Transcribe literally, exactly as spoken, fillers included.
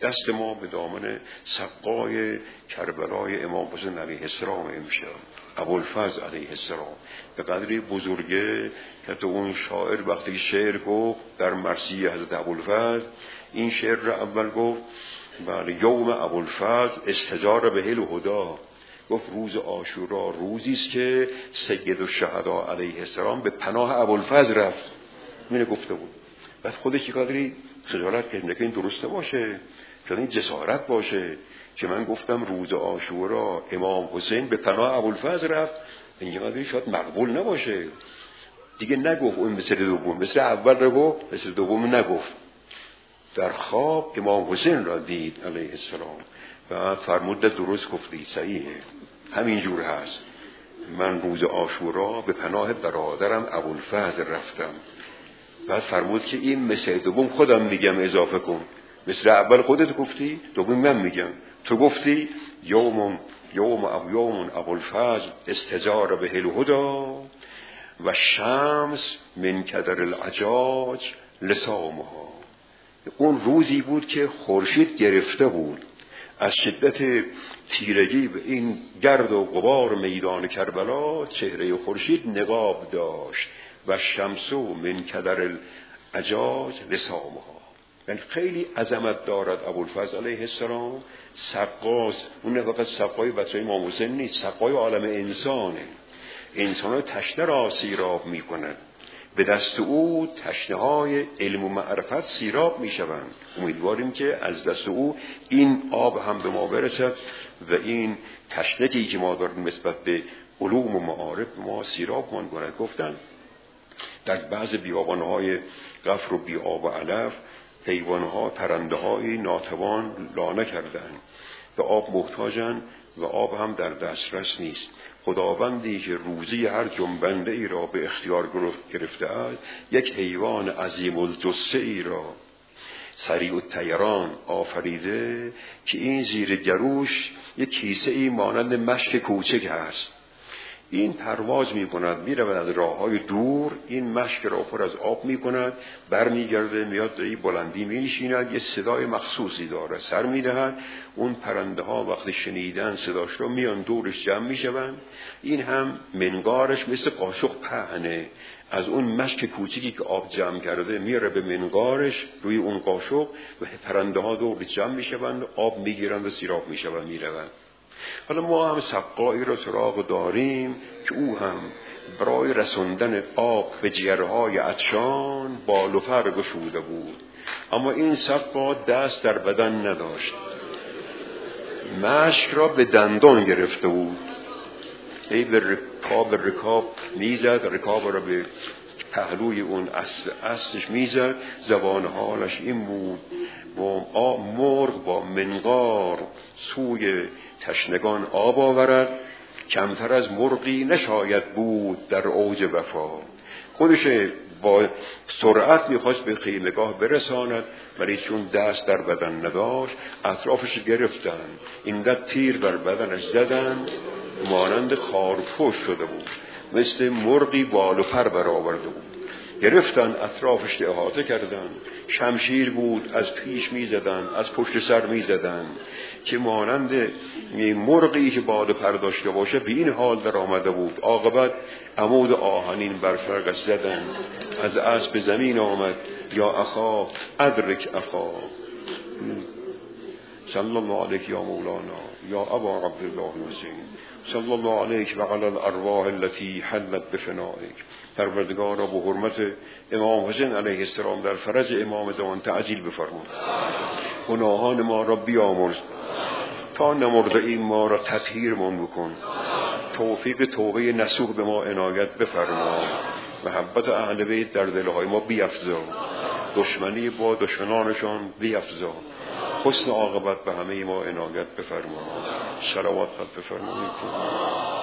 دست ما به دامن سقای کربلای امام حسین علیه السلام امشب، ابوالفضل علیه السلام. به قدری بزرگه که تو اون شاعر وقتی که شعر گفت در مرثیه حضرت ابوالفضل، این شعر را اول گفت بله یوم ابوالفضل استجار به الهدا، گفت روز عاشورا روزی است که سید الشهدا علیه السلام به پناه ابوالفضل رفت. اینو گفته بود. بعد خودش چقدری خجالت کشید که این درست باشه، که این جسارت باشه که من گفتم روز عاشورا امام حسین به پناه ابوالفضل رفت، این قدری شاید مقبول نباشه. دیگه نگفت اون مثل دوم، مثل اول رو گفت، مثل دوم نگفت. در خواب امام حسین را دید علیه السلام. بعد فرمود درست گفتی، صحیحه، همین جور هست. من روز عاشورا به پناه برادرم ابوالفضل رفتم. بعد فرمود که این مثل دوم خودم میگم اضافه کن، مثل اول خودت گفتی، دوم من میگم. تو گفتی یوم یوم ابو یوم ابوالفضل استجار به الهدا و شمس من کدر العجاج لسامها. اون روزی بود که خورشید گرفته بود از شدت تیرگی به این گرد و غبار میدان کربلا، چهره خورشید نقاب داشت و شمسو من کدر العجاج لسامها. یعنی خیلی عظمت دارد ابوالفضل علیه السلام. سقاست، اون نه فقط سقای بچه امام حسین نیست، سقای عالم انسانه. انسان ها تشنه را سیراب می کنند، به دست او تشنه های علم و معرفت سیراب می شوند. امیدواریم که از دست او این آب هم به ما برسد و این تشنگی که ما داریم نسبت به علوم و معارف ما سیراب من کنند. گفتن در بعض بیابانهای غفر و بیاب و علف حیوانها، پرنده های ناتوان لانه کردند، به آب محتاجند و آب هم در دسترس نیست. خداوندی که روزی هر جنبنده ای را به اختیار گرفته است، یک حیوان عظیم الجثه ای را سریع الطیران آفریده که این زیر گروش یک کیسه ای مانند مشک کوچک هست. این پرواز می کند، می رود از راه های دور، این مشک را پر از آب می کند، بر می گرده میاد در این بلندی می نشیند، یه صدای مخصوصی داره، سر می دهد. اون پرنده ها وقتی شنیدن صداش رو میان دورش جمع می شوند. این هم منقارش مثل قاشق پهنه، از اون مشک کوچیکی که آب جمع کرده میاره به منقارش روی اون قاشق و پرنده ها دورش جمع می شوند، آب می گیرند و سیراب می شوند، می روند. حالا ما هم سقایی را سراغ داریم که او هم برای رسوندن آب به جگرهای عطشان بال و پر گشوده بود، اما این سقا دست در بدن نداشت، مشک را به دندان گرفته بود. ای به رکاب رکاب میزد، رکاب را به پهلوی اون اصل اصلش میزد. زبان حالش این بود با مرغ با منقار سوی تشنگان آب آورد، کمتر از مرغی نشاید بود در اوج وفا. خودش با سرعت میخواست به خیمگاه برساند، ولی چون دست در بدن نداشت اطرافش گرفتن، این ده تیر بر بدنش زدن، مانند خارپوش شده بود، مثل مرغی بال و پر برآورده بود. گرفتن اطرافش احاطه کردن، شمشیر بود از پیش می زدن، از پشت سر می زدن که مانند مرغی که بال و پر داشته باشه به این حال در آمده بود. عاقبت عمود آهنین بر فرقش زدن، از اسب زمین آمد یا اخا ادرک اخا. صلی الله علیک یا مولانا یا ابا عبدالله حسین، صلی الله علیک و علی الارواح التي حلت بفنائک. پروردگارا به حرمت امام حسین علیه السلام در فرج امام زمان تعجیل بفرما، گناهان ما را بیامرز، تا نمرده این ما را تطهیر من بکن، توفیق توبه نصوح به ما عنایت بفرما، محبت اهل بیت در دلهای ما بیفزا، دشمنی با دشمنانشان بیفزا، حسن عاقبت به همه ما عنایت بفرما. صلوات خط بفرمایید.